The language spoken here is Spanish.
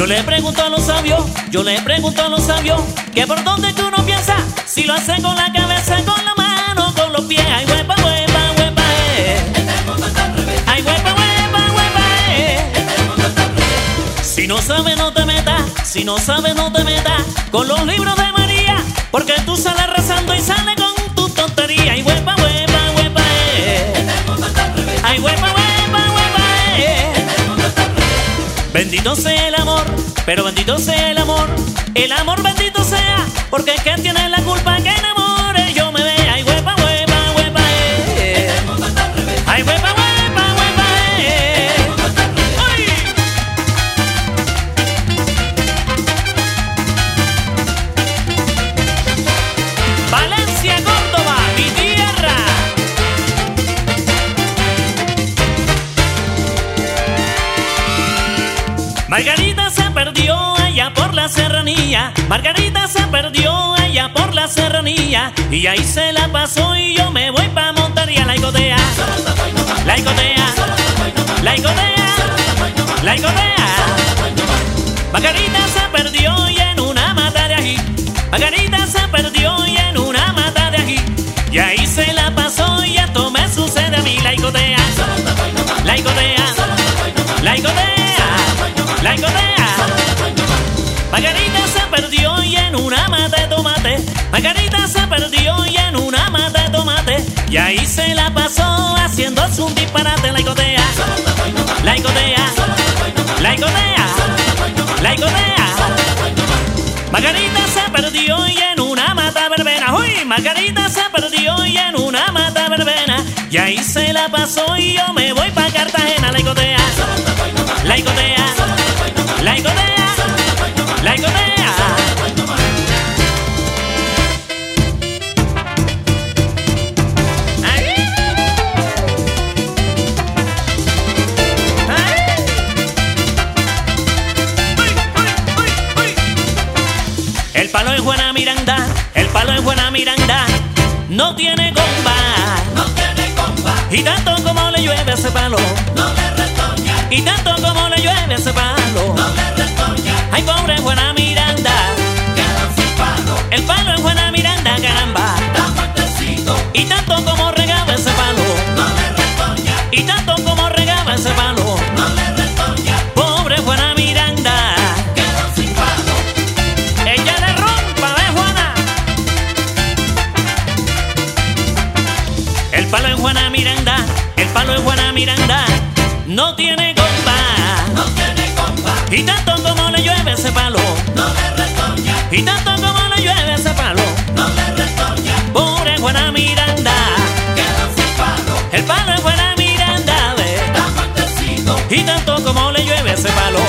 le pregunto a los sabios, yo le pregunto a los sabios, que por dónde que uno piensa, si lo hace con la cabeza, con la mano, con los pies. Ay, huepa, huepa, huepa, Este mundo está al revés. ay, huepa, huepa, huepa, Este mundo está al revés. Si no sabes no te metas, si no sabes no te metas con los libros de María, porque tú sales rezando y sales con tu tontería. Ay, huepa, huepa, huepa, Este mundo está al revés. ay, huepa, huepa, huepa, Este mundo está al revés. Bendito sea el amor, pero bendito sea el amor bendito sea, porque es que tiene la culpa que enamore yo me vea. Ay, huepa, huepa, huepa, Este mundo está al revés. ay, huepa, huepa, huepa, Este mundo está al revés. ¡ay! Valencia, Córdoba, mi tierra. Margarita se perdió allá por la serranía, Margarita se perdió allá por la serranía, y ahí se la pasó y yo me voy pa' Montería. La icotea, la icotea, la icotea, la icotea. Margarita se perdió y en una mata de ají, Margarita se perdió y en una mata de ají, y ahí se la pasó y esto me sucede a mí. La icotea, la icotea, la icotea, la icotea. Margarita se perdió y en una mata de tomate, Margarita se perdió y en una mata de tomate, y ahí se la pasó haciendo un disparate. La icotea, la icotea, la icotea, la icotea. Margarita se perdió y en una mata verbena, uy, Margarita se perdió y en una mata verbena, y ahí se la pasó y yo me voy pa' Cartagena. La icotea, la icotea, la icotea, la icotea. El palo en Juana Miranda, el palo en Juana Miranda no tiene comba, No tiene compa, y tanto como le llueve ese palo, no le retoña, y tanto como le llueve ese palo. no le retoña. Ay, pobre Juana Miranda, Quedan sin palo, el palo en Juana Miranda, caramba, está muertecito, y tanto como regaba ese palo, no le retoña, y tanto como regaba ese palo. no le retoña. Pobre Juana Miranda, Quedan sin palo, ella le rompa, ¿ves, Juana? El palo en Juana Miranda, el palo en Juana Miranda no tiene comba, no tiene compa, y tanto como le llueve ese palo, no le retoña, y tanto como le llueve ese palo. no le retoña. Pobre Juana Miranda, Quedan sin palo, el palo en Juana Miranda, ve, está muertecito, y tanto como le llueve ese palo.